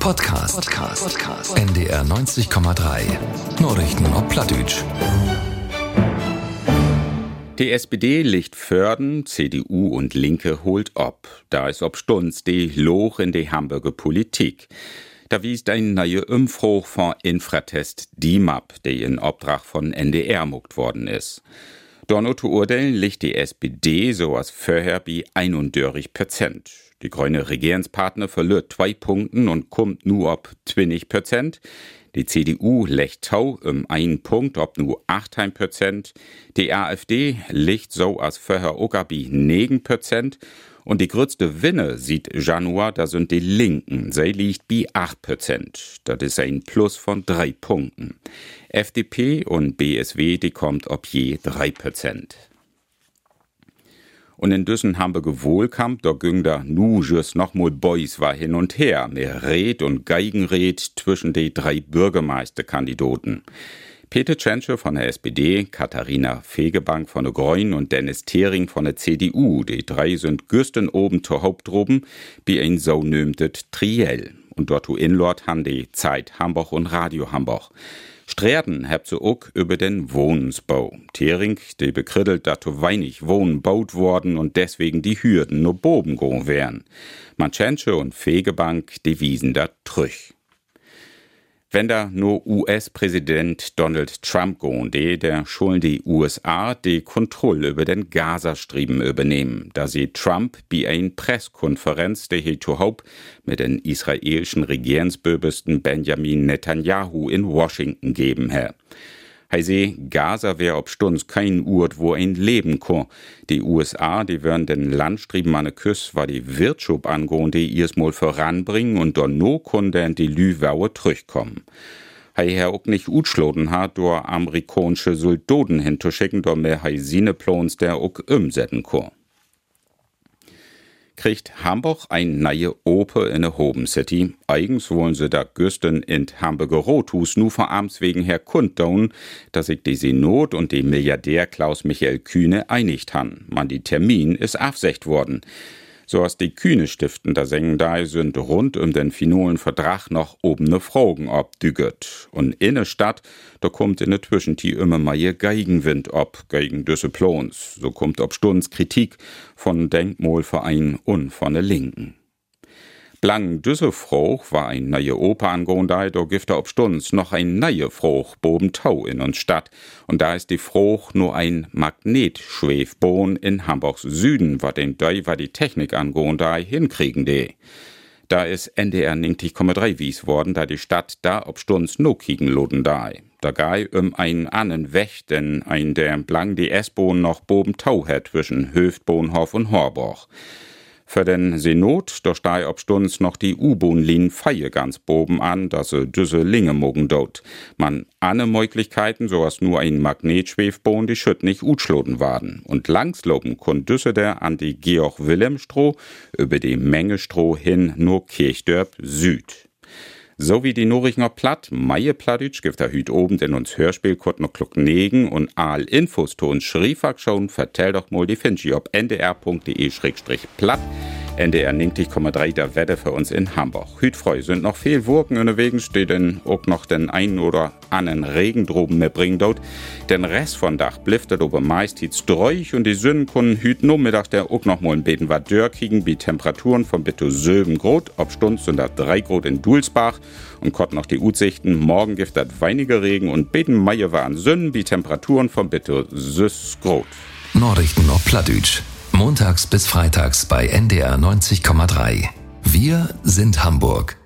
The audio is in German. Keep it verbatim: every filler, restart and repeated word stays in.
Podcast. Podcast. Podcast. N D R neunzig Komma drei. Nachrichten auf Plattdeutsch. Die S P D legt Förden, C D U und Linke holt ob. Da ist ob Stunz die Loch in die Hamburger Politik. Da wies ein neuer Umfrage von Infratest D I M A P, der in Obdrach von N D R muckt worden ist. Donno zu urteilen liegt die S P D so als vorher bei einunddreißig Prozent. Die grüne Regierungspartner verliert zwei Punkten und kommt nur ob zwanzig Prozent. Die C D U legt tau um einen Punkt ob nur achtzehn Prozent. Die A F D liegt so als vorher auch bei neun Prozent. Und die größte Winne sieht Januar, da sind die Linken. Sie liegt bei acht Prozent. Das ist ein Plus von drei Punkten. F D P und B S W, die kommt ob je drei Prozent. Und in Düssen haben wir Gewohlkampf, da ging da nu just noch mal Boys war hin und her, mehr Red und Geigenred zwischen die drei Bürgermeisterkandidaten. Peter Tschentscher von der S P D, Katharina Fegebank von der Grünen und Dennis Thering von der C D U. Die drei sind güsten oben zur Hauptdroben, wie ein so nömtet Triell. Und dort u Inlord han die Zeit Hamburg und Radio Hamburg. Sträden habt so auch über den Wohnensbau. Thering, die bekrittelt, dass so wenig Wohnen baut worden und deswegen die Hürden nur boben gehen wären. Man Tschentscher und Fegebank, die wiesen da trüch. Wenn da nur U S-Präsident Donald Trump gehen, die, der schulden die U S A die Kontrolle über den Gazastriemen übernehmen, da sie Trump bei einer Pressekonferenz, die hier zu Haupt mit den israelischen Regierungsböbesten Benjamin Netanyahu in Washington geben hat. Hei seh, Gaza wär ob Stunds kein Ort, wo ein leben kann. Die U S A, die würden den Landstrieben an der Küste, war die Wirtschaft angehen, die ihrs mal voranbringen und dann no konnten die Lüwaue zurückkommen. Hei her auch nicht utschloden hat, durch amerikanische Soldaten hinzuschicken, da mehr hei sine Plans der auch umsetzen kann. Kriegt Hamburg ein neue Oper in der Hoben City. Eigens wollen sie da güsten in Hamburger Rothus nur vor Amts wegen her kundtun, dass sich die Senat und die Milliardär Klaus Michael Kühne einigt han. Man, die Termin ist absecht worden. So als die Kühne Stiften da sengen da sind rund um den finalen Vertrag noch obene Fragen obdüget. Und in der Stadt, da kommt in der Zwischenzeit immer mal ihr Geigenwind ob gegen düsse Plons. So kommt ob Stunds Kritik von Denkmalverein und von der Linken. Blang düsse Fruch war ein neue Oper angehend, da gibt ob Stunds noch ein neue Fruch boben Tau in uns Stadt. Und da ist die Fruch nur ein Magnetschwefbohn in Hamburgs Süden, wat den Dei war die Technik angehend, da hinkriegen die. Da ist N D R neunzig Komma drei wies worden, da die Stadt da ob Stunds no kiegen loden da. Da gei um einen annen Weg, denn ein der Blang die S-Bohn noch boben Tau hat zwischen Höftbohnhof und Horborg. Für den Senat, da stei ob Stunds noch die U-Bohn-Lin Feier ganz boben an, dass se düsse Linge mogen dort. Man alle Möglichkeiten, so als nur ein Magnetschwefbohn, die schütt nicht utschloden waren. Und langsloben kon düsse der an die Georg-Wilhelm-Stroh über die Menge Stroh hin nur Kirchdörp Süd. So wie die Norichner Platt, Meie Plattdeutsch gibt da hüt oben in uns Hörspiel kurz noch Kluck negen und all Infos to uns Schriefag schon, vertell doch mal die Finchi ob n d r punkt d e schrägstrich platt. N D R neunzig Komma drei der Wette für uns in Hamburg. Hütfreu sind noch viel Wurken unterwegs, steht denn auch noch den einen oder anderen Regen droben mitbringen dort. Den Rest von Dach bliftet ober meist hit's dreuch und die Sünden können hüt nur Mittag der auch noch mal ein Beten war dörr kriegen, wie Temperaturen von bitte sieben Grad, ob Stund sind da drei Grad in Dulsbach und konnten noch die Utsichten, morgen gibt das weniger Regen und Beten Meier war an Sünden, wie Temperaturen von bitte süß Grad. Nachrichten auf Plattdeutsch. Montags bis freitags bei N D R neunzig Komma drei. Wir sind Hamburg.